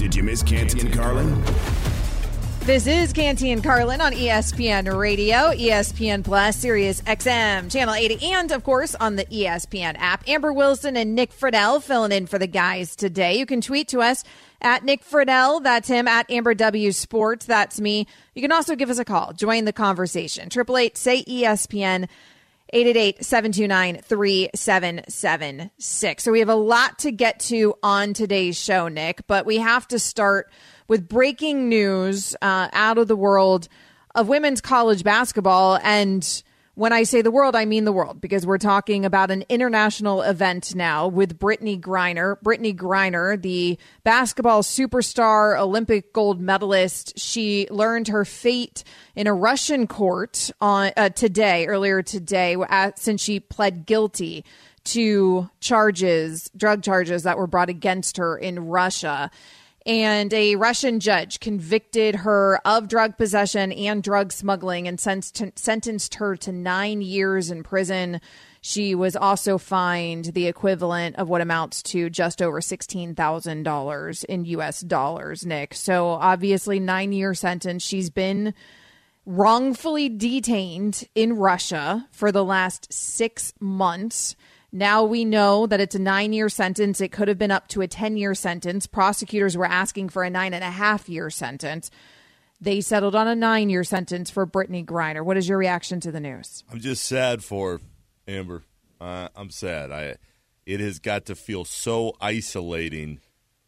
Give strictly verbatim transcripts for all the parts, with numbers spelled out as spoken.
Did you miss Canty and Carlin? This is Canty and Carlin on E S P N Radio, E S P N Plus, Sirius X M, Channel eighty, and, of course, on the E S P N app. Amber Wilson and Nick Friedel filling in for the guys today. You can tweet to us at Nick Friedel, that's him, at Amber W Sports, that's me. You can also give us a call. Join the conversation. eight eight eight, say E S P N, eight eight eight, seven two nine, three seven seven six. So we have a lot to get to on today's show, Nick, but we have to start with breaking news uh, out of the world of women's college basketball. And when I say the world, I mean the world, because we're talking about an international event now with Brittney Griner. Brittney Griner, the basketball superstar, Olympic gold medalist, she learned her fate in a Russian court on uh, today, earlier today, uh, since she pled guilty to charges, drug charges that were brought against her in Russia. And a Russian judge convicted her of drug possession and drug smuggling and sen- sentenced her to nine years in prison. She was also fined the equivalent of what amounts to just over sixteen thousand dollars in U S dollars, Nick. So obviously nine-year sentence. She's been wrongfully detained in Russia for the last six months. Now we know that it's a nine-year sentence. It could have been up to a ten-year sentence. Prosecutors were asking for a nine-and-a-half-year sentence. They settled on a nine-year sentence for Brittney Griner. What is your reaction to the news? I'm just sad for Amber. Uh, I'm sad. I. It has got to feel so isolating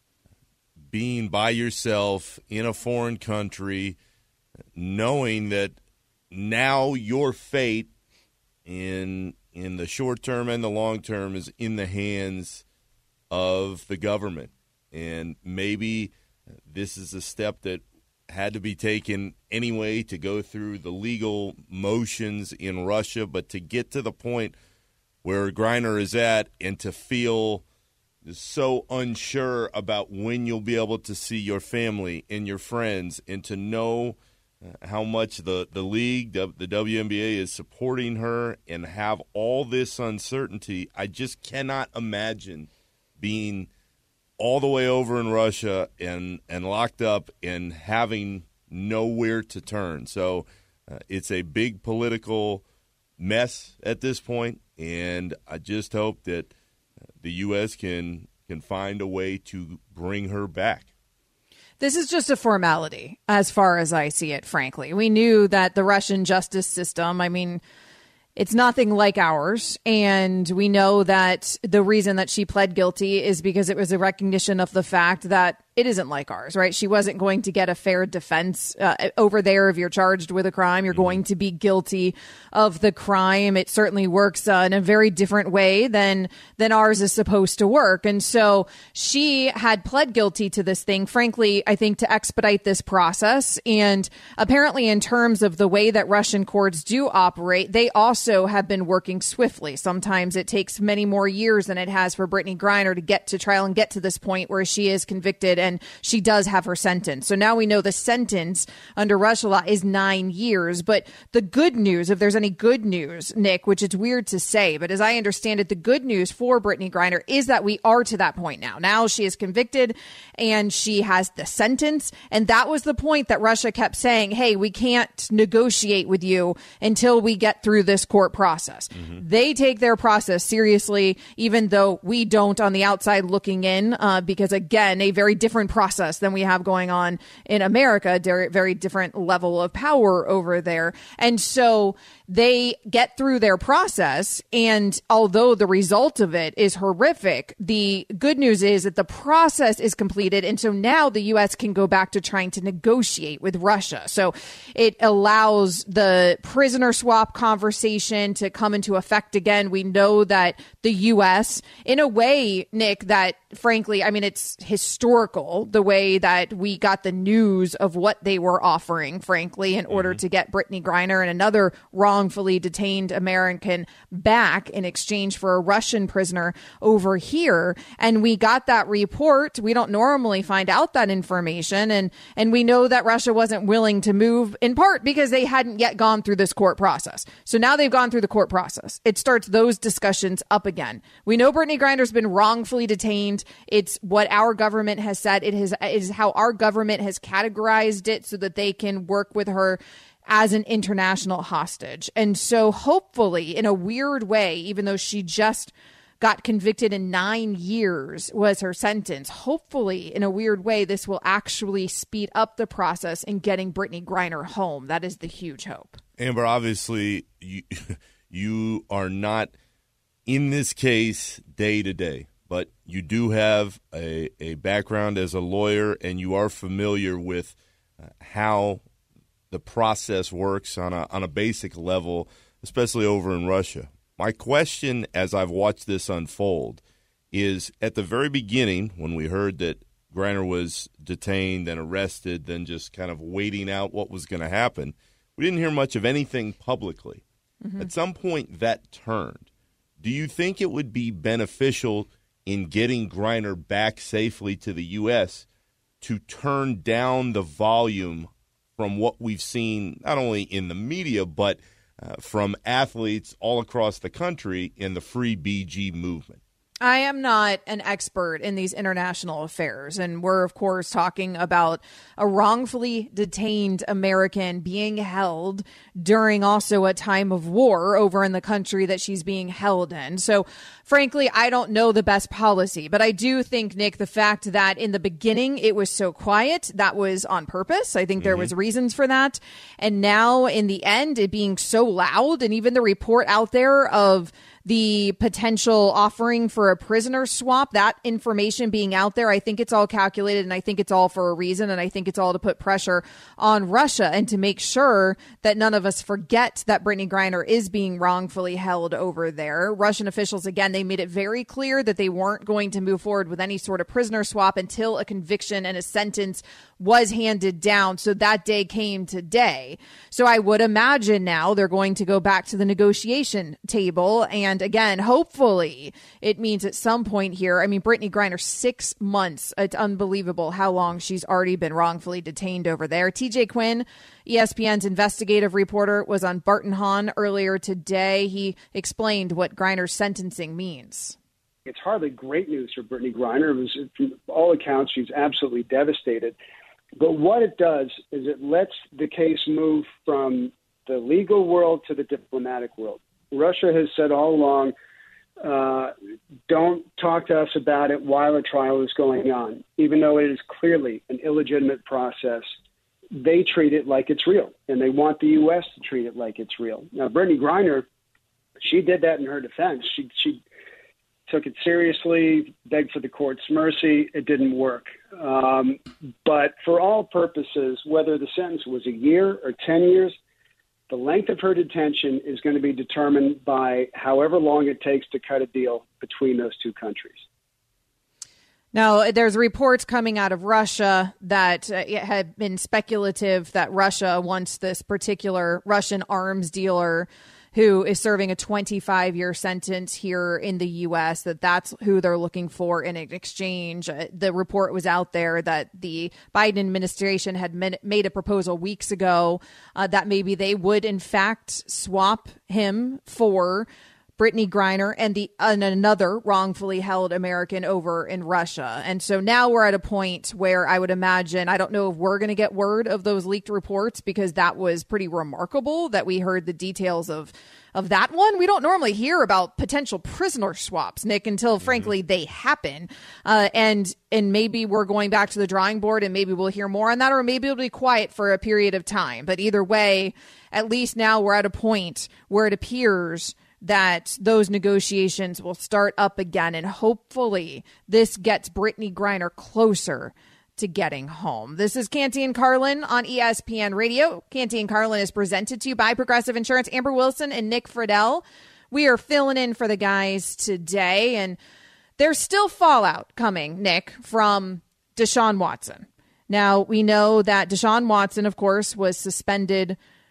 being by yourself in a foreign country, knowing that now your fate in – in the short term and the long term is in the hands of the government. And maybe this is a step that had to be taken anyway to go through the legal motions in Russia, but to get to the point where Griner is at and to feel so unsure about when you'll be able to see your family and your friends, and to know how much the, the league, the, the W N B A, is supporting her and have all this uncertainty. I just cannot imagine being all the way over in Russia and, and locked up and having nowhere to turn. So uh, it's a big political mess at this point, and I just hope that the U S can can find a way to bring her back. This is just a formality, as far as I see it, frankly. We knew that the Russian justice system, I mean, it's nothing like ours. And we know that the reason that she pled guilty is because it was a recognition of the fact that it isn't like ours, right? She wasn't going to get a fair defense uh, over there. If you're charged with a crime, you're going to be guilty of the crime. It certainly works uh, in a very different way than than ours is supposed to work. And so she had pled guilty to this thing, frankly, I think, to expedite this process. And apparently, in terms of the way that Russian courts do operate, they also have been working swiftly. Sometimes it takes many more years than it has for Brittney Griner to get to trial and get to this point where she is convicted and she does have her sentence. So now we know the sentence under Russian law is nine years. But the good news, if there's any good news, Nick, which it's weird to say, but as I understand it, the good news for Brittney Griner is that we are to that point now. Now she is convicted and she has the sentence. And that was the point that Russia kept saying, hey, we can't negotiate with you until we get through this court process. Mm-hmm. They take their process seriously, even though we don't on the outside looking in, uh, because, again, a very different process than we have going on in America, very different level of power over there. And so they get through their process. And although the result of it is horrific, the good news is that the process is completed. And so now the U S can go back to trying to negotiate with Russia. So it allows the prisoner swap conversation to come into effect again. We know that the U S, in a way, Nick, that frankly, I mean, it's historical, the way that we got the news of what they were offering, frankly, in order mm-hmm. to get Brittney Griner and another wrong wrongfully detained American back in exchange for a Russian prisoner over here. And we got that report. We don't normally find out that information. And, and we know that Russia wasn't willing to move, in part because they hadn't yet gone through this court process. So now they've gone through the court process. It starts those discussions up again. We know Brittany Griner's been wrongfully detained. It's what our government has said. It has, it is how our government has categorized it so that they can work with her as an international hostage. And so hopefully, in a weird way, even though she just got convicted in nine years was her sentence, hopefully, in a weird way, this will actually speed up the process in getting Brittany Griner home. That is the huge hope. Amber, obviously, you, you are not in this case day to day, but you do have a, a background as a lawyer, and you are familiar with uh, how the process works on a on a basic level, especially over in Russia. My question, as I've watched this unfold, is at the very beginning, when we heard that Griner was detained and arrested, then just kind of waiting out what was going to happen, we didn't hear much of anything publicly. Mm-hmm. At some point, that turned. Do you think it would be beneficial in getting Griner back safely to the U S to turn down the volume from what we've seen, not only in the media, but uh, from athletes all across the country in the Free B G movement? I am not an expert in these international affairs, and we're, of course, talking about a wrongfully detained American being held during also a time of war over in the country that she's being held in. So, frankly, I don't know the best policy, but I do think, Nick, the fact that in the beginning it was so quiet, that was on purpose. I think there mm-hmm. was reasons for that. And now, in the end, it being so loud, and even the report out there of the potential offering for a prisoner swap, that information being out there, I think it's all calculated, and I think it's all for a reason, and I think it's all to put pressure on Russia and to make sure that none of us forget that Brittany Griner is being wrongfully held over there. Russian officials, again, they made it very clear that they weren't going to move forward with any sort of prisoner swap until a conviction and a sentence was handed down. So that day came today. So I would imagine now they're going to go back to the negotiation table. And again, hopefully it means at some point here, I mean, Brittany Griner, six months. It's unbelievable how long she's already been wrongfully detained over there. T J Quinn, E S P N's investigative reporter, was on Barton Hahn earlier today. He explained what Griner's sentencing means. It's hardly great news for Brittany Griner. It was, from all accounts, she's absolutely devastated. But what it does is it lets the case move from the legal world to the diplomatic world. Russia has said all along, uh, don't talk to us about it while a trial is going on. Even though it is clearly an illegitimate process, they treat it like it's real, and they want the U S to treat it like it's real. Now, Brittany Griner, she did that in her defense. She, she took it seriously, begged for the court's mercy. It didn't work. Um, but for all purposes, whether the sentence was a year or ten years, the length of her detention is going to be determined by however long it takes to cut a deal between those two countries. Now, there's reports coming out of Russia that uh, it had been speculative that Russia wants this particular Russian arms dealer who is serving a twenty-five year sentence here in the U S, that that's who they're looking for in an exchange. Uh, the report was out there that the Biden administration had made a proposal weeks ago uh, that maybe they would, in fact, swap him for Brittany Griner and the and another wrongfully held American over in Russia. And so now we're at a point where I would imagine, I don't know if we're going to get word of those leaked reports, because that was pretty remarkable that we heard the details of of that one. We don't normally hear about potential prisoner swaps, Nick, until mm-hmm. frankly they happen. Uh, and and maybe we're going back to the drawing board, and maybe we'll hear more on that, or maybe it'll be quiet for a period of time. But either way, at least now we're at a point where it appears that those negotiations will start up again, and hopefully this gets Brittany Griner closer to getting home. This is Canty and Carlin on E S P N Radio. Canty and Carlin is presented to you by Progressive Insurance. Amber Wilson and Nick Friedel. We are filling in for the guys today, and there's still fallout coming, Nick, from Deshaun Watson. Now, we know that Deshaun Watson, of course, was suspended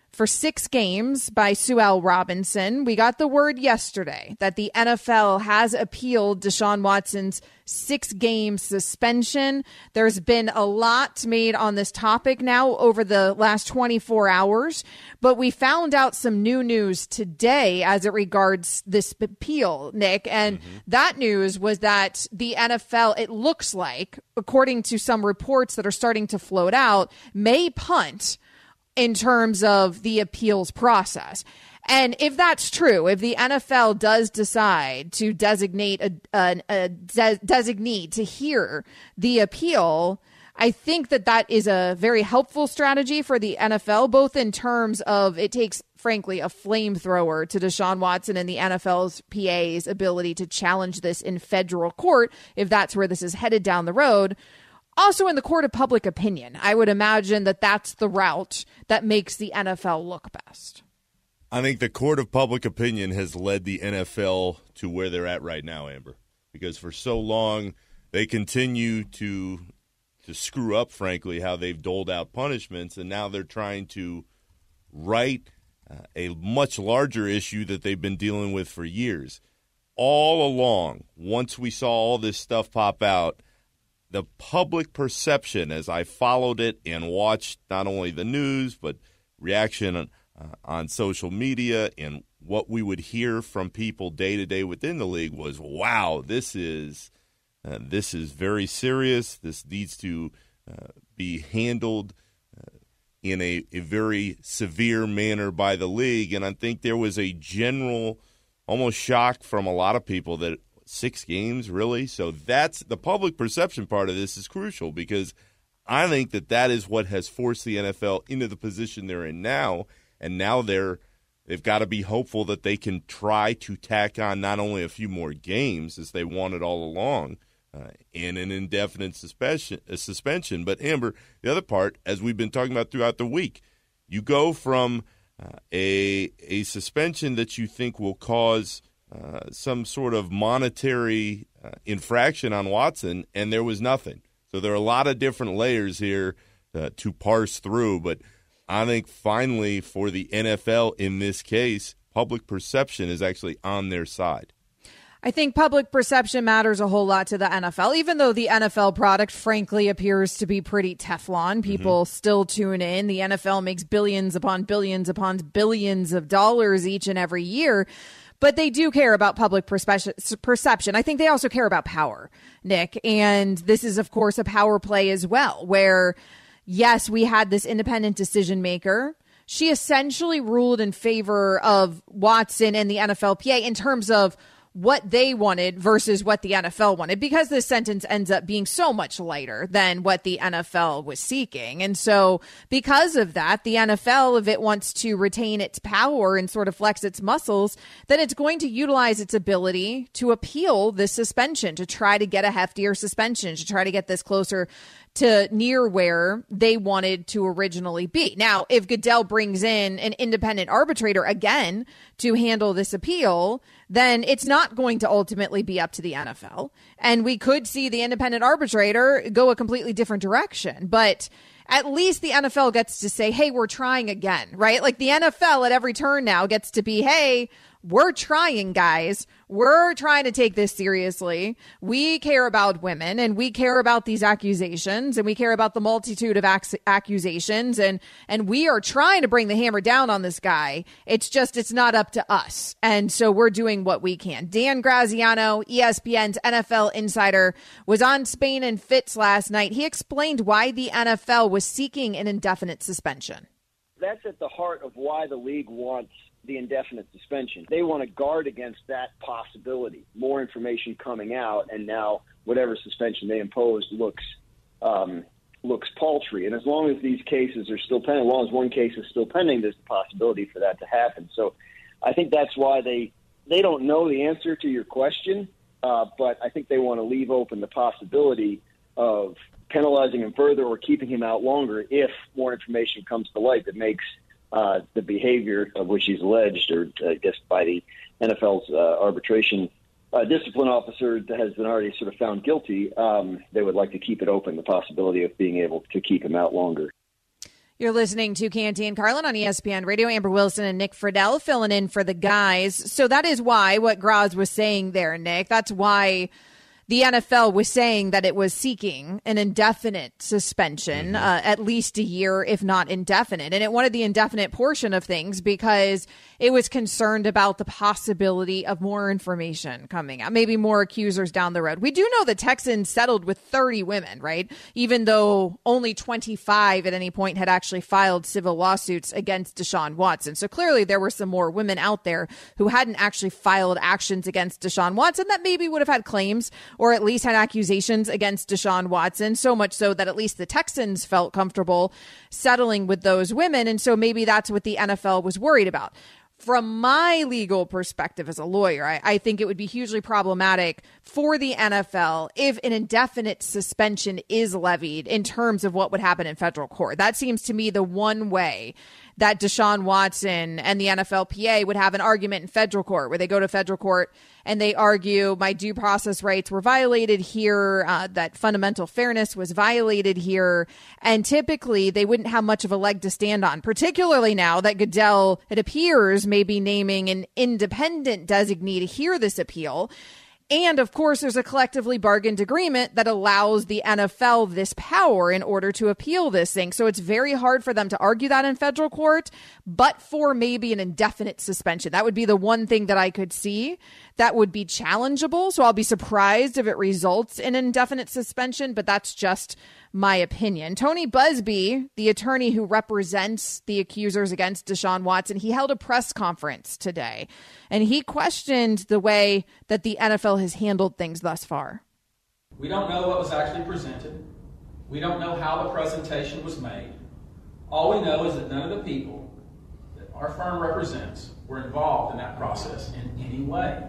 for six games by Sue L. Robinson. We got the word yesterday that the N F L has appealed Deshaun Watson's six-game suspension. There's been a lot made on this topic now over the last twenty-four hours, but we found out some new news today as it regards this appeal, Nick, and mm-hmm. that news was that the N F L, it looks like, according to some reports that are starting to float out, may punt in terms of the appeals process. And if that's true, if the N F L does decide to designate a, a, a de- designee to hear the appeal, I think that that is a very helpful strategy for the N F L, both in terms of it takes, frankly, a flamethrower to Deshaun Watson and the N F L's P A's ability to challenge this in federal court, if that's where this is headed down the road. Also in the court of public opinion, I would imagine that that's the route that makes the N F L look best. I think the court of public opinion has led the N F L to where they're at right now, Amber, because for so long they continue to to screw up, frankly, how they've doled out punishments, and now they're trying to right uh, a much larger issue that they've been dealing with for years. All along, once we saw all this stuff pop out, the public perception, as I followed it and watched not only the news but reaction on, uh, on social media and what we would hear from people day to day within the league was, wow, this is uh, this is very serious. This needs to uh, be handled uh, in a, a very severe manner by the league. And I think there was a general almost shock from a lot of people that six games, really? So that's the public perception part of this is crucial, because I think that that is what has forced the N F L into the position they're in now. And now they're, they've got to be hopeful that they can try to tack on not only a few more games as they wanted all along uh, and an indefinite suspension, a suspension. But, Amber, the other part, as we've been talking about throughout the week, you go from uh, a a suspension that you think will cause Uh, some sort of monetary uh, infraction on Watson, and there was nothing. So there are a lot of different layers here uh, to parse through, but I think finally for the N F L in this case, public perception is actually on their side. I think public perception matters a whole lot to the N F L, even though the N F L product, frankly, appears to be pretty Teflon. People mm-hmm. still tune in. The N F L makes billions upon billions upon billions of dollars each and every year. But they do care about public perception. I think they also care about power, Nick. And this is, of course, a power play as well, where, yes, we had this independent decision maker. She essentially ruled in favor of Watson and the N F L P A in terms of what they wanted versus what the N F L wanted, because this sentence ends up being so much lighter than what the N F L was seeking. And so because of that, the N F L, if it wants to retain its power and sort of flex its muscles, then it's going to utilize its ability to appeal this suspension, to try to get a heftier suspension, to try to get this closer to near where they wanted to originally be. Now, if Goodell brings in an independent arbitrator again to handle this appeal, then it's not going to ultimately be up to the N F L. And we could see the independent arbitrator go a completely different direction. But at least the N F L gets to say, hey, we're trying again, right? Like the N F L at every turn now gets to be, hey, we're trying, guys. We're trying to take this seriously. We care about women, and we care about these accusations, and we care about the multitude of ac- accusations, and and we are trying to bring the hammer down on this guy. It's just, it's not up to us. And so we're doing what we can. Dan Graziano, E S P N's N F L insider, was on Spain and Fitz last night. He explained why the N F L was seeking an indefinite suspension. That's at the heart of why the league wants the indefinite suspension. They want to guard against that possibility. More information coming out, and now whatever suspension they imposed looks um, looks paltry. And as long as these cases are still pending, as long as one case is still pending, there's the possibility for that to happen. So I think that's why they they don't know the answer to your question, uh, but I think they want to leave open the possibility of penalizing him further or keeping him out longer if more information comes to light that makes Uh, the behavior of which he's alleged, or I guess by the N F L's uh, arbitration uh, discipline officer that has been already sort of found guilty, um, they would like to keep it open, the possibility of being able to keep him out longer. You're listening to Canty and Carlin on E S P N Radio. Amber Wilson and Nick Friedel filling in for the guys. So that is why what Graz was saying there, Nick, that's why the N F L was saying that it was seeking an indefinite suspension, mm-hmm. uh, at least a year, if not indefinite. And it wanted the indefinite portion of things because it was concerned about the possibility of more information coming out, maybe more accusers down the road. We do know the Texans settled with thirty women, right? Even though only twenty-five at any point had actually filed civil lawsuits against Deshaun Watson. So clearly there were some more women out there who hadn't actually filed actions against Deshaun Watson that maybe would have had claims or at least had accusations against Deshaun Watson, so much so that at least the Texans felt comfortable settling with those women. And so maybe that's what the N F L was worried about. From my legal perspective as a lawyer, I, I think it would be hugely problematic for the N F L if an indefinite suspension is levied in terms of what would happen in federal court. That seems to me the one way that Deshaun Watson and the N F L P A would have an argument in federal court, where they go to federal court and they argue my due process rights were violated here, uh, that fundamental fairness was violated here. And typically they wouldn't have much of a leg to stand on, particularly now that Goodell, it appears, may be naming an independent designee to hear this appeal. And of course, there's a collectively bargained agreement that allows the N F L this power in order to appeal this thing. So it's very hard for them to argue that in federal court, but for maybe an indefinite suspension. That would be the one thing that I could see that would be challengeable. So I'll be surprised if it results in an indefinite suspension, but that's just my opinion. Tony Buzbee, the attorney who represents the accusers against Deshaun Watson, he held a press conference today, and he questioned the way that the N F L has handled things thus far. We don't know what was actually presented. We don't know how the presentation was made. All we know is that none of the people that our firm represents were involved in that process in any way.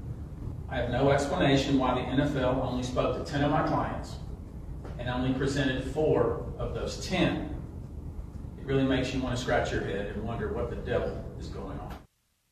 I have no explanation why the N F L only spoke to ten of my clients and only presented four of those ten. It really makes you want to scratch your head and wonder what the devil is going on.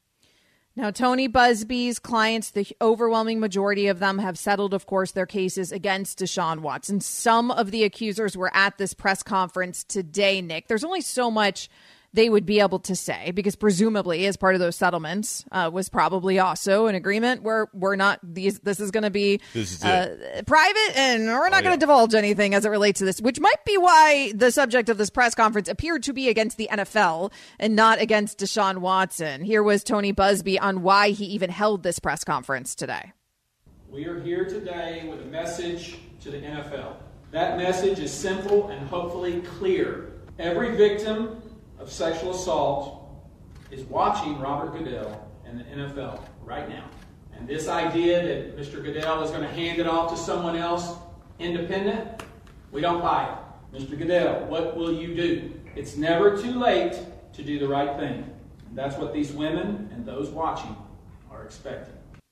Now, Tony Buzbee's clients, the overwhelming majority of them have settled, of course, their cases against Deshaun Watson. Some of the accusers were at this press conference today, Nick. There's only so much they would be able to say, because presumably as part of those settlements uh, was probably also an agreement where we're not these this is going to be is uh, private and we're not oh, going to yeah. divulge anything as it relates to this, which might be why the subject of this press conference appeared to be against the N F L and not against Deshaun Watson. Here was Tony Buzbee on why he even held this press conference today. We are here today with a message to the N F L. That message is simple and hopefully clear. Every victim of sexual assault is watching Robert Goodell and the N F L right now. And this idea that Mister Goodell is going to hand it off to someone else independent, we don't buy it. Mister Goodell, what will you do? It's never too late to do the right thing. And that's what these women and those watching are expecting.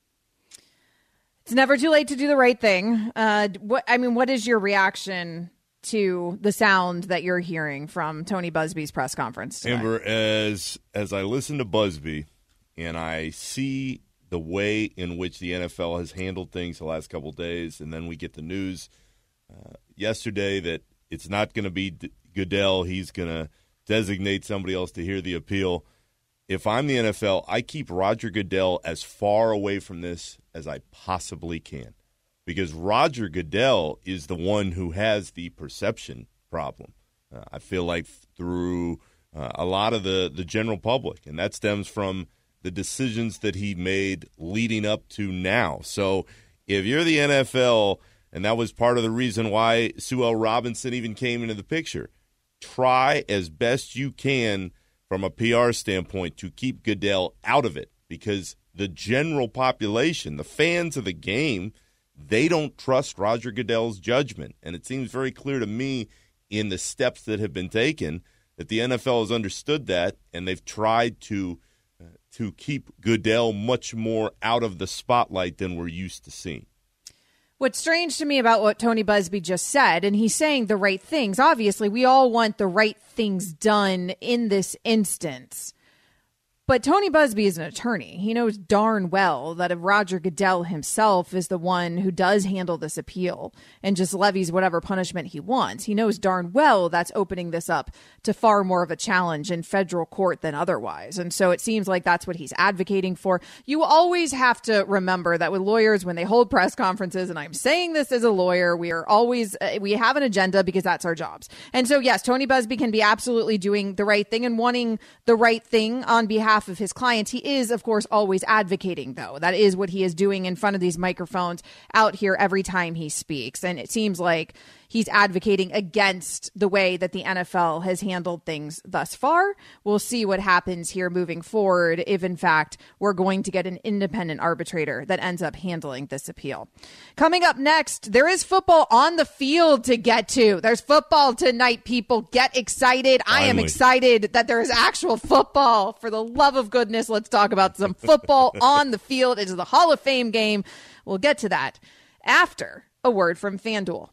It's never too late to do the right thing. Uh, what I mean, what is your reaction to the sound that you're hearing from Tony Buzbee's press conference today? Amber, as as I listen to Buzbee and I see the way in which the N F L has handled things the last couple of days, and then we get the news uh, yesterday that it's not going to be D- Goodell, he's going to designate somebody else to hear the appeal. If I'm the N F L, I keep Roger Goodell as far away from this as I possibly can, because Roger Goodell is the one who has the perception problem. Uh, I feel like through uh, a lot of the, the general public, and that stems from the decisions that he made leading up to now. So if you're the N F L, and that was part of the reason why Sue L. Robinson even came into the picture, try as best you can from a P R standpoint to keep Goodell out of it, because the general population, the fans of the game, they don't trust Roger Goodell's judgment. And it seems very clear to me in the steps that have been taken that the N F L has understood that, and they've tried to uh, to keep Goodell much more out of the spotlight than we're used to seeing. What's strange to me about what Tony Buzbee just said, and he's saying the right things. Obviously, we all want the right things done in this instance. But Tony Buzbee is an attorney. He knows darn well that if Roger Goodell himself is the one who does handle this appeal and just levies whatever punishment he wants, he knows darn well that's opening this up to far more of a challenge in federal court than otherwise. And so it seems like that's what he's advocating for. You always have to remember that with lawyers, when they hold press conferences, and I'm saying this as a lawyer, we are always, uh, we have an agenda because that's our jobs. And so, yes, Tony Buzbee can be absolutely doing the right thing and wanting the right thing on behalf of his clients. He is, of course, always advocating, though. That is what he is doing in front of these microphones out here every time he speaks. And it seems like he's advocating against the way that the N F L has handled things thus far. We'll see what happens here moving forward if, in fact, we're going to get an independent arbitrator that ends up handling this appeal. Coming up next, there is football on the field to get to. There's football tonight, people. Get excited. Finally. I am excited that there is actual football. For the love of goodness, let's talk about some football on the field. It is the Hall of Fame game. We'll get to that after a word from FanDuel.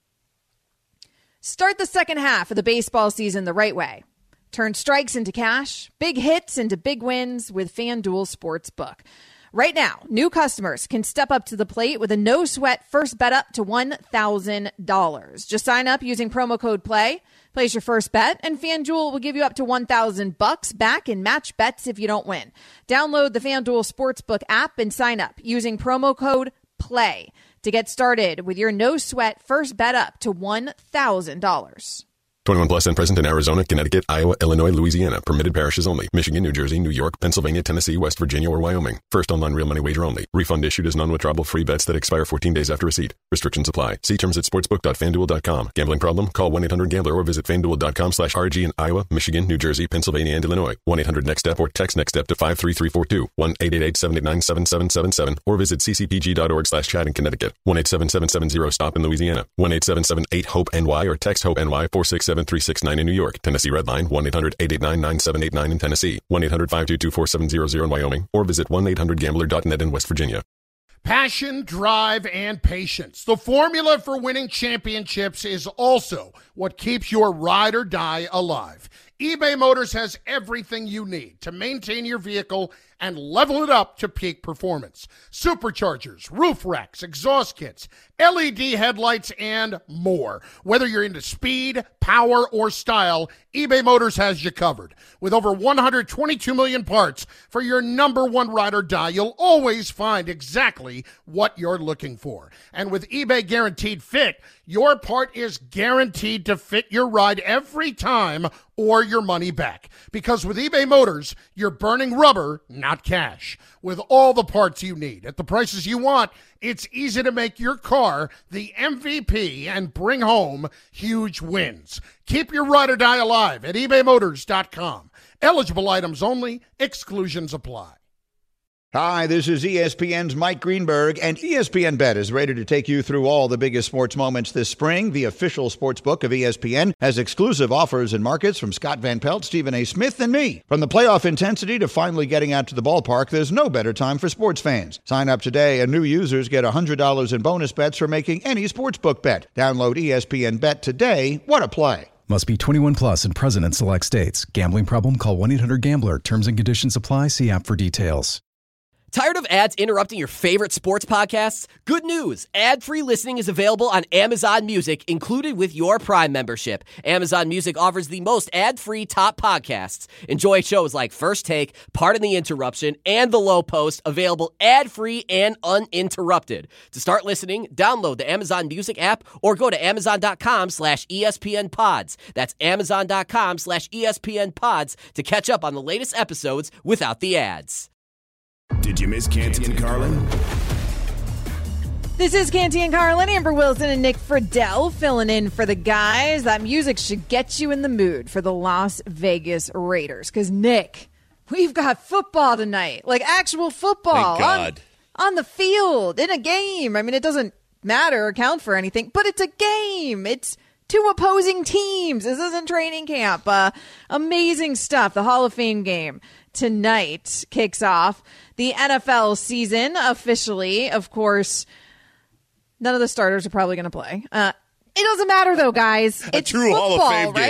Start the second half of the baseball season the right way. Turn strikes into cash, big hits into big wins with FanDuel Sportsbook. Right now, new customers can step up to the plate with a no-sweat first bet up to one thousand dollars. Just sign up using promo code PLAY, place your first bet, and FanDuel will give you up to one thousand bucks back in match bets if you don't win. Download the FanDuel Sportsbook app and sign up using promo code PLAY to get started with your no-sweat first bet up to one thousand dollars. twenty-one plus and present in Arizona, Connecticut, Iowa, Illinois, Louisiana. Permitted parishes only. Michigan, New Jersey, New York, Pennsylvania, Tennessee, West Virginia, or Wyoming. First online real money wager only. Refund issued as non-withdrawable free bets that expire fourteen days after receipt. Restrictions apply. See terms at sportsbook dot fan duel dot com. Gambling problem? Call one eight hundred gambler or visit fan duel dot com slash R G in Iowa, Michigan, New Jersey, Pennsylvania, and Illinois. one eight hundred next step or text NEXTSTEP to five three three four two. one eight eight eight seven eight nine seven seven seven seven or visit c c p g dot org slash chat in Connecticut. one eight seven seven seven zero stop in Louisiana. one eight seven seven eight hope N Y or text HOPE-N Y four six seven three six nine in New York. Tennessee Redline, one eight hundred eight eight nine nine seven eight nine in Tennessee, one eight hundred five two two four seven zero zero in Wyoming, or visit one eight hundred gambler dot net in West Virginia. Passion, drive, and patience. The formula for winning championships is also what keeps your ride or die alive. eBay Motors has everything you need to maintain your vehicle and level it up to peak performance. Superchargers, roof racks, exhaust kits, L E D headlights, and more. Whether you're into speed, power, or style, eBay Motors has you covered. With over one hundred twenty-two million parts for your number one ride or die, you'll always find exactly what you're looking for. And with eBay Guaranteed Fit, your part is guaranteed to fit your ride every time or your money back. Because with eBay Motors, you're burning rubber, not cash. With all the parts you need at the prices you want, it's easy to make your car the M V P and bring home huge wins. Keep your ride or die alive at ebay motors dot com. Eligible items only. Exclusions apply. Hi, this is E S P N's Mike Greenberg, and E S P N Bet is ready to take you through all the biggest sports moments this spring. The official sports book of E S P N has exclusive offers and markets from Scott Van Pelt, Stephen A. Smith, and me. From the playoff intensity to finally getting out to the ballpark, there's no better time for sports fans. Sign up today, and new users get one hundred dollars in bonus bets for making any sportsbook bet. Download E S P N Bet today. What a play. Must be twenty-one plus and present in select states. Gambling problem? Call one eight hundred gambler. Terms and conditions apply. See app for details. Tired of ads interrupting your favorite sports podcasts? Good news! Ad-free listening is available on Amazon Music, included with your Prime membership. Amazon Music offers the most ad-free top podcasts. Enjoy shows like First Take, Pardon the Interruption, and The Low Post, available ad-free and uninterrupted. To start listening, download the Amazon Music app or go to amazon.com slash ESPN pods. That's amazon.com slash ESPN pods to catch up on the latest episodes without the ads. Did you miss Canty and Carlin? This is Canty and Carlin. Amber Wilson and Nick Friedel filling in for the guys. That music should get you in the mood for the Las Vegas Raiders. Because, Nick, we've got football tonight. Like actual football. Thank God. On, on the field, in a game. I mean, it doesn't matter or count for anything, but it's a game. It's two opposing teams. This isn't training camp. Uh, amazing stuff. The Hall of Fame game tonight kicks off the N F L season officially. Of course, none of the starters are probably going to play. Uh, it doesn't matter, though, guys. It's a true football, Hall of Fame right? game.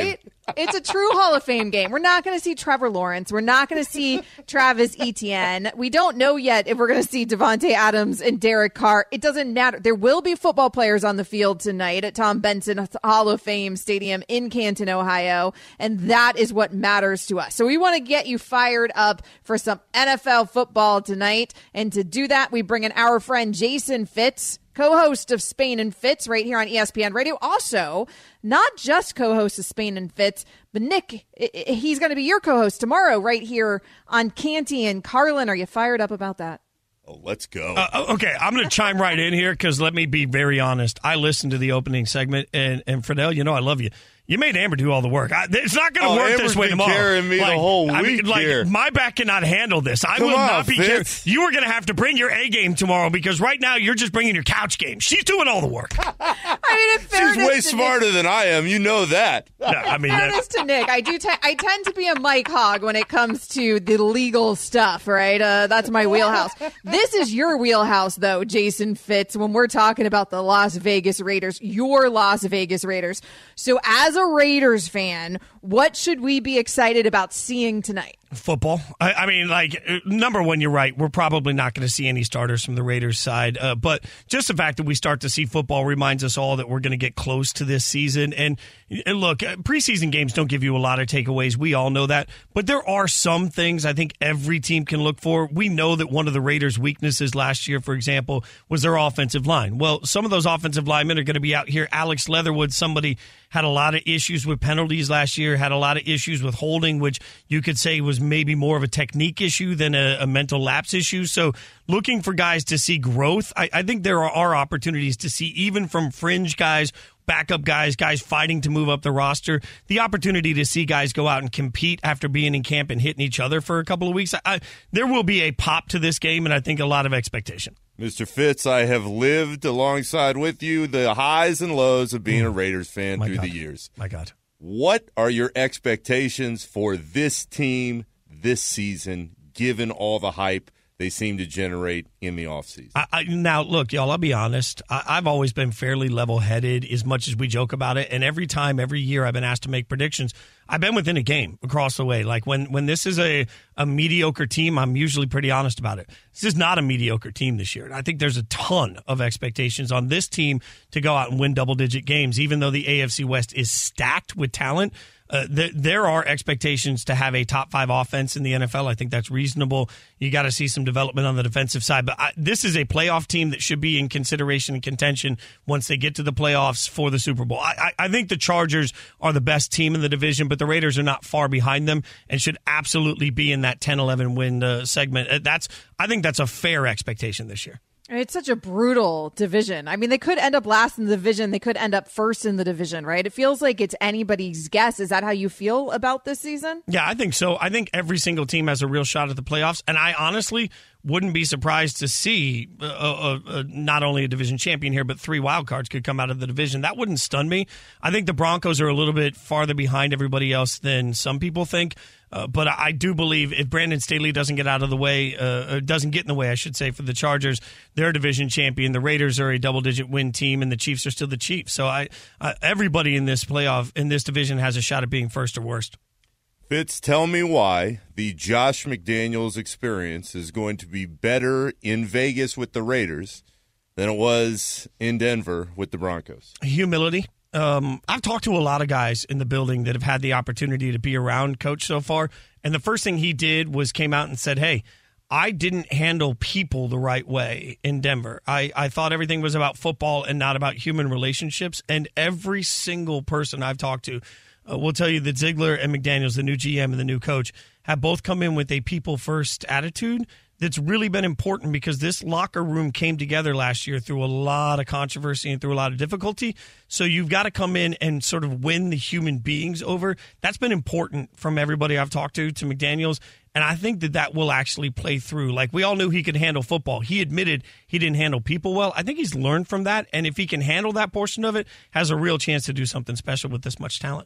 It's a true Hall of Fame game. We're not going to see Trevor Lawrence. We're not going to see Travis Etienne. We don't know yet if we're going to see Devontae Adams and Derek Carr. It doesn't matter. There will be football players on the field tonight at Tom Benson Hall of Fame Stadium in Canton, Ohio, and that is what matters to us. So we want to get you fired up for some N F L football tonight, and to do that, we bring in our friend Jason Fitz, co-host of Spain and Fitz right here on E S P N Radio. Also, not just co-host of Spain and Fitz, but Nick, he's going to be your co-host tomorrow right here on Canty and Carlin. Are you fired up about that? Oh, let's go. Uh, okay, I'm going to chime right in here because let me be very honest. I listened to the opening segment, and, and Fidel, you know I love you. You made Amber do all the work. I, it's not going to oh, work Amber's this way been tomorrow. Carrying me like, the whole week I mean, like, here. My back cannot handle this. I Come will on, not be carrying. Fitz. You are going to have to bring your A game tomorrow because right now you're just bringing your couch game. She's doing all the work. I mean, in fairness She's way to smarter Nick, than I am. You know that. No, I mean, in fairness to Nick, I do. Te- I tend to be a Mike hog when it comes to the legal stuff. Right? Uh, that's my wheelhouse. This is your wheelhouse, though, Jason Fitz. When we're talking about the Las Vegas Raiders, your Las Vegas Raiders. So, as a Raiders fan, what should we be excited about seeing tonight? Football. I, I mean, like, number one, you're right. We're probably not going to see any starters from the Raiders side. Uh, but just the fact that we start to see football reminds us all that we're going to get close to this season. And, and look, preseason games don't give you a lot of takeaways. We all know that. But there are some things I think every team can look for. We know that one of the Raiders' weaknesses last year, for example, was their offensive line. Well, some of those offensive linemen are going to be out here. Alex Leatherwood, somebody had a lot of issues with penalties last year, had a lot of issues with holding, which you could say was maybe more of a technique issue than a, a mental lapse issue. So looking for guys to see growth, I, I think there are, are opportunities to see, even from fringe guys, backup guys, guys fighting to move up the roster, the opportunity to see guys go out and compete after being in camp and hitting each other for a couple of weeks. I, I, there will be a pop to this game, and I think a lot of expectation. Mister Fitz, I have lived alongside with you the highs and lows of being a Raiders fan My through God. the years. My God. What are your expectations for this team this season, given all the hype they seem to generate in the offseason? I, I, now, look, y'all, I'll be honest. I, I've always been fairly level-headed as much as we joke about it. And every time, every year I've been asked to make predictions, I've been within a game across the way. Like when, when this is a, a mediocre team, I'm usually pretty honest about it. This is not a mediocre team this year. And I think there's a ton of expectations on this team to go out and win double-digit games, even though the A F C West is stacked with talent. Uh, th- there are expectations to have a top five offense in the N F L. I think that's reasonable. You got to see some development on the defensive side. But I, this is a playoff team that should be in consideration and contention once they get to the playoffs for the Super Bowl. I, I, I think the Chargers are the best team in the division, but the Raiders are not far behind them and should absolutely be in that ten eleven win uh, segment. Uh, that's I think that's a fair expectation this year. It's such a brutal division. I mean, they could end up last in the division. They could end up first in the division, right? It feels like it's anybody's guess. Is that how you feel about this season? Yeah, I think so. I think every single team has a real shot at the playoffs. And I honestly wouldn't be surprised to see uh, uh, uh, not only a division champion here, but three wild cards could come out of the division. That wouldn't stun me. I think the Broncos are a little bit farther behind everybody else than some people think. Uh, but I do believe if Brandon Staley doesn't get out of the way, uh, doesn't get in the way, I should say, for the Chargers, they're a division champion. The Raiders are a double-digit win team, and the Chiefs are still the Chiefs. So I, uh, everybody in this playoff, in this division, has a shot at being first or worst. Fitz, tell me why the Josh McDaniels experience is going to be better in Vegas with the Raiders than it was in Denver with the Broncos. Humility. Um, I've talked to a lot of guys in the building that have had the opportunity to be around Coach so far, and the first thing he did was came out and said, hey, I didn't handle people the right way in Denver. I, I thought everything was about football and not about human relationships, and every single person I've talked to uh, will tell you that Ziegler and McDaniels, the new G M and the new coach, have both come in with a people-first attitude that's really been important because this locker room came together last year through a lot of controversy and through a lot of difficulty. So you've got to come in and sort of win the human beings over. That's been important from everybody I've talked to, to McDaniels. And I think that that will actually play through. Like, we all knew he could handle football. He admitted he didn't handle people well. I think he's learned from that. And if he can handle that portion of it, has a real chance to do something special with this much talent.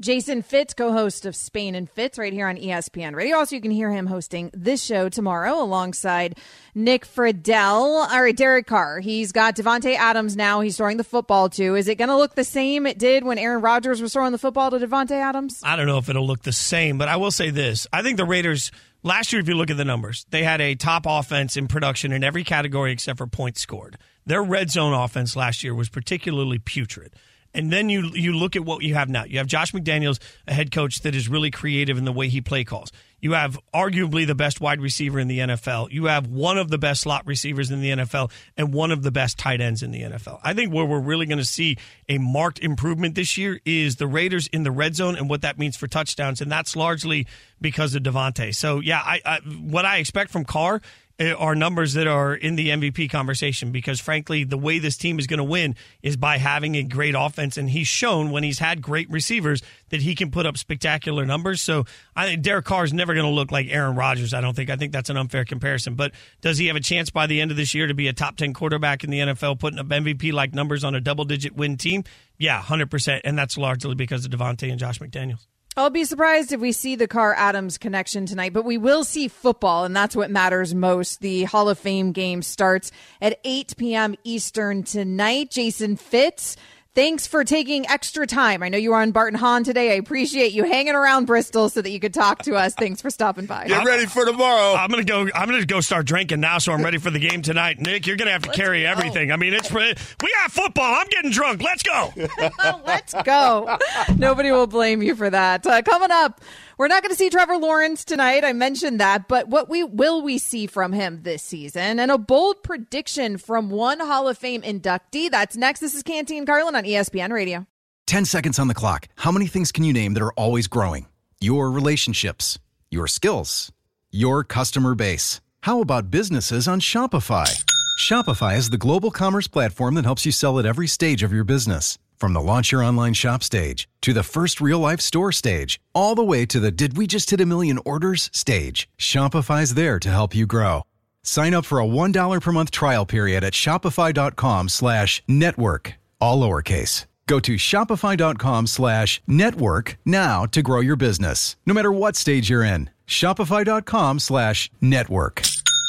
Jason Fitz, co-host of Spain and Fitz, right here on E S P N Radio. Also, you can hear him hosting this show tomorrow alongside Nick Friedel. All right, Derek Carr. He's got Devontae Adams now. He's throwing the football to. Is it going to look the same it did when Aaron Rodgers was throwing the football to Devontae Adams? I don't know if it'll look the same, but I will say this. I think the Raiders, last year, if you look at the numbers, they had a top offense in production in every category except for points scored. Their red zone offense last year was particularly putrid. And then you you look at what you have now. You have Josh McDaniels, a head coach that is really creative in the way he play calls. You have arguably the best wide receiver in the N F L. You have one of the best slot receivers in the N F L and one of the best tight ends in the N F L. I think where we're really going to see a marked improvement this year is the Raiders in the red zone and what that means for touchdowns, and that's largely because of Devontae. So, yeah, I, I what I expect from Carr are numbers that are in the M V P conversation because, frankly, the way this team is going to win is by having a great offense, and he's shown when he's had great receivers that he can put up spectacular numbers. So I think Derek Carr is never going to look like Aaron Rodgers, I don't think. I think that's an unfair comparison. But does he have a chance by the end of this year to be a top ten quarterback in the N F L, putting up M V P-like numbers on a double-digit win team? Yeah, one hundred percent, and that's largely because of Devontae and Josh McDaniels. I'll be surprised if we see the Carr-Adams connection tonight, but we will see football, and that's what matters most. The Hall of Fame game starts at eight p.m. Eastern tonight. Jason Fitz, thanks for taking extra time. I know you were on Bart and Hahn today. I appreciate you hanging around Bristol so that you could talk to us. Thanks for stopping by. Get ready for tomorrow. I'm gonna go. I'm gonna go start drinking now, so I'm ready for the game tonight. Nick, you're gonna have to Let's carry go. everything. I mean, it's we got football. I'm getting drunk. Let's go. Let's go. Nobody will blame you for that. Uh, coming up, we're not going to see Trevor Lawrence tonight. I mentioned that, but what we will we see from him this season, and a bold prediction from one Hall of Fame inductee. That's next. This is Canty and Carlin on E S P N Radio. Ten seconds on the clock. How many things can you name that are always growing? Your relationships, your skills, your customer base. How about businesses on Shopify? Shopify is the global commerce platform that helps you sell at every stage of your business. From the launch your online shop stage to the first real-life store stage, all the way to the did we just hit a million orders stage, Shopify's there to help you grow. Sign up for a one dollar per month trial period at shopify.com slash network, all lowercase. Go to shopify.com slash network now to grow your business, no matter what stage you're in. Shopify.com slash network.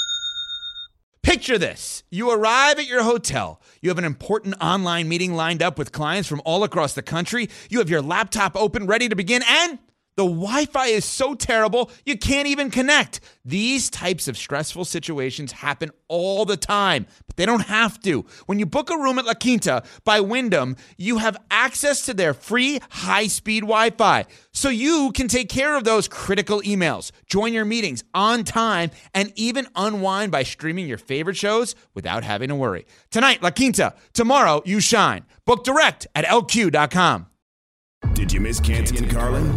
Picture this. You arrive at your hotel. You have an important online meeting lined up with clients from all across the country. You have your laptop open, ready to begin, and the Wi-Fi is so terrible, you can't even connect. These types of stressful situations happen all the time, but they don't have to. When you book a room at La Quinta by Wyndham, you have access to their free high-speed Wi-Fi, so you can take care of those critical emails, join your meetings on time, and even unwind by streaming your favorite shows without having to worry. Tonight, La Quinta. Tomorrow, you shine. Book direct at L Q dot com. Did you miss Canty and Carlin?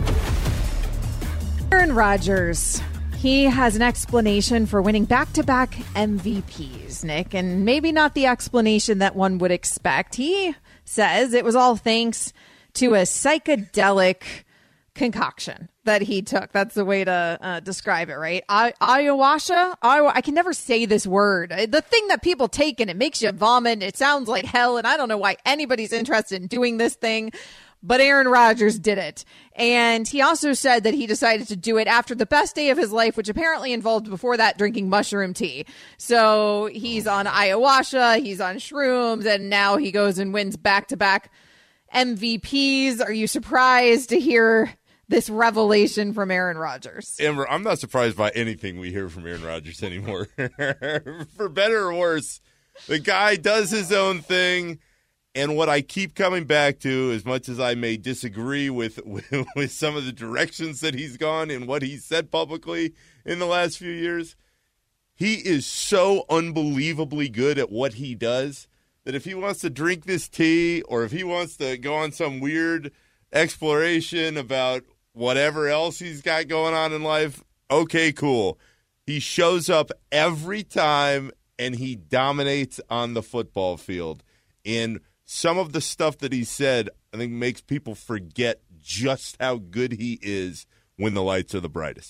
Aaron Rodgers, he has an explanation for winning back-to-back M V Ps, Nick, and maybe not the explanation that one would expect. He says it was all thanks to a psychedelic concoction that he took. That's the way to uh, describe it, right? I- ayahuasca? I-, I can never say this word. The thing that people take and it makes you vomit. It sounds like hell, and I don't know why anybody's interested in doing this thing. But Aaron Rodgers did it. And he also said that he decided to do it after the best day of his life, which apparently involved before that drinking mushroom tea. So he's on ayahuasca, he's on shrooms, and now he goes and wins back-to-back M V Ps. Are you surprised to hear this revelation from Aaron Rodgers? Amber, I'm not surprised by anything we hear from Aaron Rodgers anymore. For better or worse, the guy does his own thing. And what I keep coming back to, as much as I may disagree with, with with some of the directions that he's gone and what he's said publicly in the last few years, he is so unbelievably good at what he does that if he wants to drink this tea or if he wants to go on some weird exploration about whatever else he's got going on in life, okay, cool. He shows up every time and he dominates on the football field. And some of the stuff that he said, I think, makes people forget just how good he is when the lights are the brightest.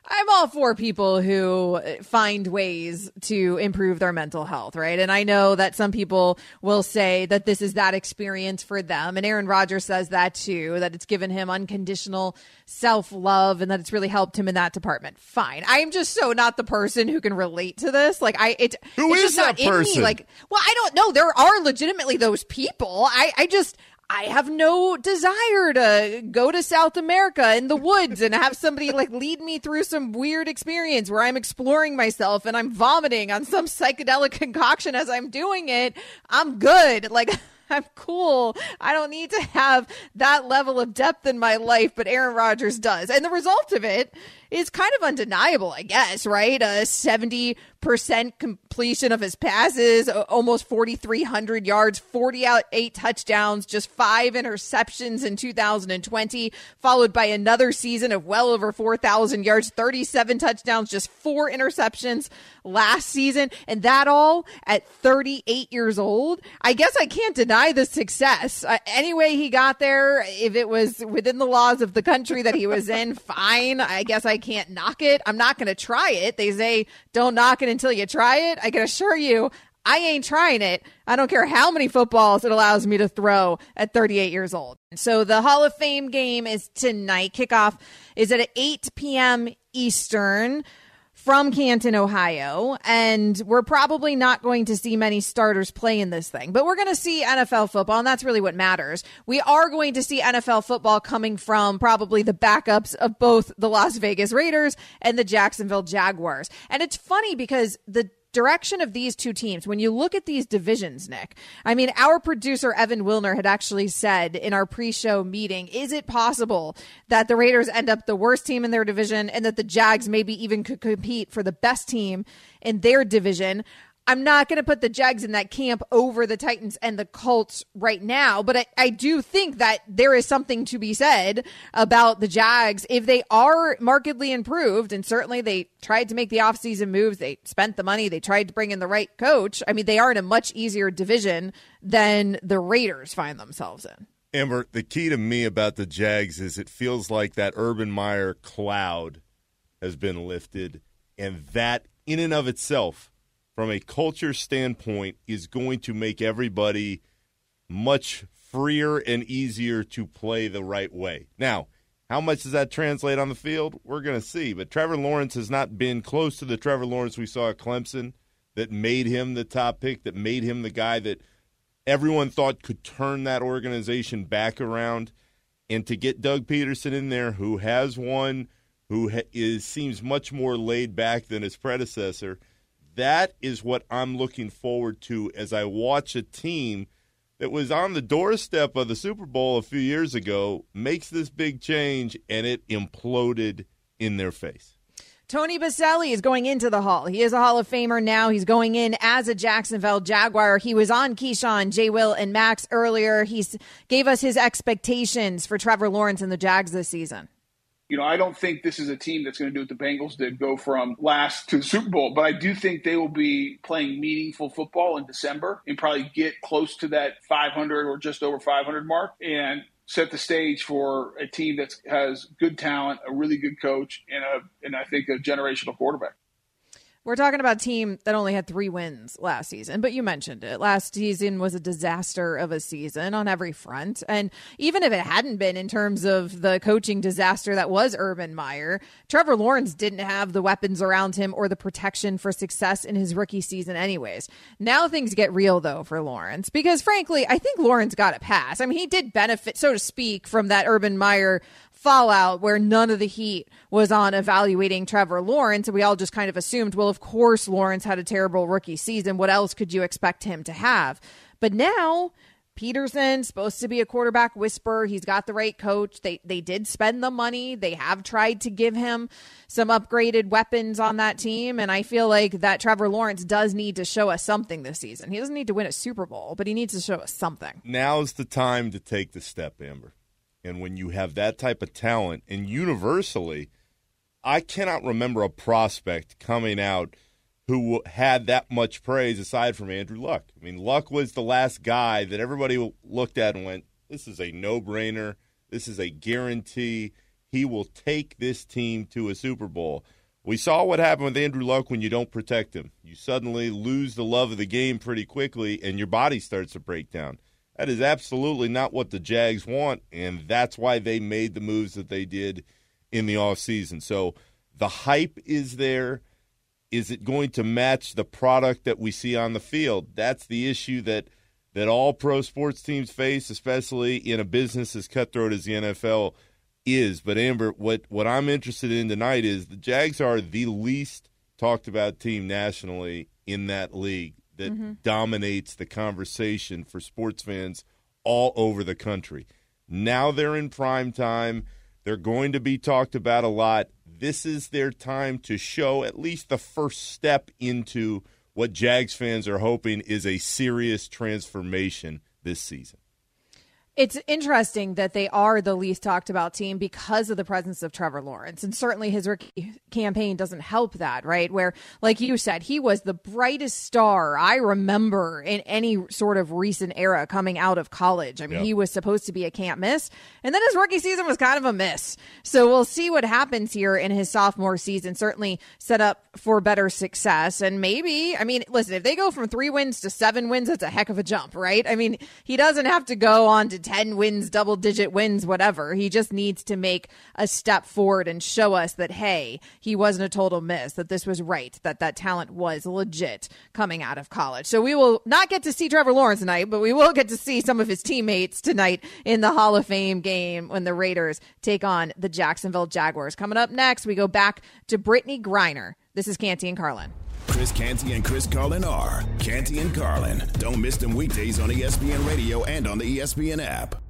I'm all for people who find ways to improve their mental health, right? And I know that some people will say that this is that experience for them. And Aaron Rodgers says that too, that it's given him unconditional self-love and that it's really helped him in that department. Fine. I am just so not the person who can relate to this. Like I, it, who it's is just that not person? In me. Like, well, I don't know. There are legitimately those people. I, I just, I have no desire to go to South America in the woods and have somebody like lead me through some weird experience where I'm exploring myself and I'm vomiting on some psychedelic concoction as I'm doing it. I'm good. Like, I'm cool. I don't need to have that level of depth in my life, but Aaron Rodgers does. And the result of it is kind of undeniable, I guess, right? A seventy percent completion of his passes, almost forty-three hundred yards, forty out, eight touchdowns, just five interceptions in two thousand twenty, followed by another season of well over four thousand yards, thirty-seven touchdowns, just four interceptions last season. And that all at thirty-eight years old. I guess I can't deny the success. Uh, anyway, he got there. If it was within the laws of the country that he was in, fine. I guess I can't knock it. I'm not going to try it. They say don't knock it until you try it. I can assure you, I ain't trying it. I don't care how many footballs it allows me to throw at thirty-eight years old. So the Hall of Fame game is tonight. Kickoff is at eight p.m. Eastern from Canton, Ohio. And we're probably not going to see many starters play in this thing, but we're going to see N F L football, and that's really what matters. We are going to see N F L football coming from probably the backups of both the Las Vegas Raiders and the Jacksonville Jaguars. And it's funny because the direction of these two teams, when you look at these divisions, Nick, I mean, our producer Evan Wilner had actually said in our pre-show meeting, is it possible that the Raiders end up the worst team in their division and that the Jags maybe even could compete for the best team in their division? I'm not going to put the Jags in that camp over the Titans and the Colts right now, but I, I do think that there is something to be said about the Jags. If they are markedly improved, and certainly they tried to make the offseason moves, they spent the money, they tried to bring in the right coach. I mean, they are in a much easier division than the Raiders find themselves in. Amber, the key to me about the Jags is it feels like that Urban Meyer cloud has been lifted, and that in and of itself, from a culture standpoint, is going to make everybody much freer and easier to play the right way. Now, how much does that translate on the field? We're going to see. But Trevor Lawrence has not been close to the Trevor Lawrence we saw at Clemson that made him the top pick, that made him the guy that everyone thought could turn that organization back around. And to get Doug Peterson in there, who has won, who is seems much more laid back than his predecessor, that is what I'm looking forward to as I watch a team that was on the doorstep of the Super Bowl a few years ago makes this big change, and it imploded in their face. Tony Boselli is going into the Hall. He is a Hall of Famer now. He's going in as a Jacksonville Jaguar. He was on Keyshawn, J. Will, and Max earlier. He gave us his expectations for Trevor Lawrence and the Jags this season. You know, I don't think this is a team that's going to do what the Bengals did, go from last to the Super Bowl. But I do think they will be playing meaningful football in December and probably get close to that five hundred or just over five hundred mark and set the stage for a team that has good talent, a really good coach, and, a, and I think a generational quarterback. We're talking about a team that only had three wins last season, but you mentioned it. Last season was a disaster of a season on every front. And even if it hadn't been in terms of the coaching disaster that was Urban Meyer, Trevor Lawrence didn't have the weapons around him or the protection for success in his rookie season anyways. Now things get real, though, for Lawrence, because frankly, I think Lawrence got a pass. I mean, he did benefit, so to speak, from that Urban Meyer fallout where none of the heat was on evaluating Trevor Lawrence. And we all just kind of assumed, well, of course, Lawrence had a terrible rookie season. What else could you expect him to have? But now Peterson's supposed to be a quarterback whisperer. He's got the right coach. They they did spend the money. They have tried to give him some upgraded weapons on that team. And I feel like that Trevor Lawrence does need to show us something this season. He doesn't need to win a Super Bowl, but he needs to show us something. Now's the time to take the step, Amber. And when you have that type of talent, and universally, I cannot remember a prospect coming out who had that much praise aside from Andrew Luck. I mean, Luck was the last guy that everybody looked at and went, this is a no-brainer. This is a guarantee. He will take this team to a Super Bowl. We saw what happened with Andrew Luck when you don't protect him. You suddenly lose the love of the game pretty quickly, and your body starts to break down. That is absolutely not what the Jags want, and that's why they made the moves that they did in the offseason. So the hype is there. Is it going to match the product that we see on the field? That's the issue that that all pro sports teams face, especially in a business as cutthroat as the N F L is. But, Amber, what, what I'm interested in tonight is the Jags are the least talked about team nationally in that league that mm-hmm. dominates the conversation for sports fans all over the country. Now they're in prime time. They're going to be talked about a lot. This is their time to show at least the first step into what Jags fans are hoping is a serious transformation this season. It's interesting that they are the least talked about team because of the presence of Trevor Lawrence. And certainly his rookie campaign doesn't help that, right? Where, like you said, he was the brightest star I remember in any sort of recent era coming out of college. I mean, yep. he was supposed to be a can't miss. And then his rookie season was kind of a miss. So we'll see what happens here in his sophomore season. Certainly set up for better success. And maybe, I mean, listen, if they go from three wins to seven wins, that's a heck of a jump, right? I mean, he doesn't have to go on to ten wins, double digit wins, whatever. He just needs to make a step forward and show us that, hey, he wasn't a total miss, that this was right, that that talent was legit coming out of college. So we will not get to see Trevor Lawrence tonight, but we will get to see some of his teammates tonight in the Hall of Fame game when the Raiders take on the Jacksonville Jaguars. Coming up next, we go back to Brittany Griner. This is Canty and Carlin. Chris Canty and Chris Carlin are Canty and Carlin. Don't miss them weekdays on E S P N Radio and on the E S P N app.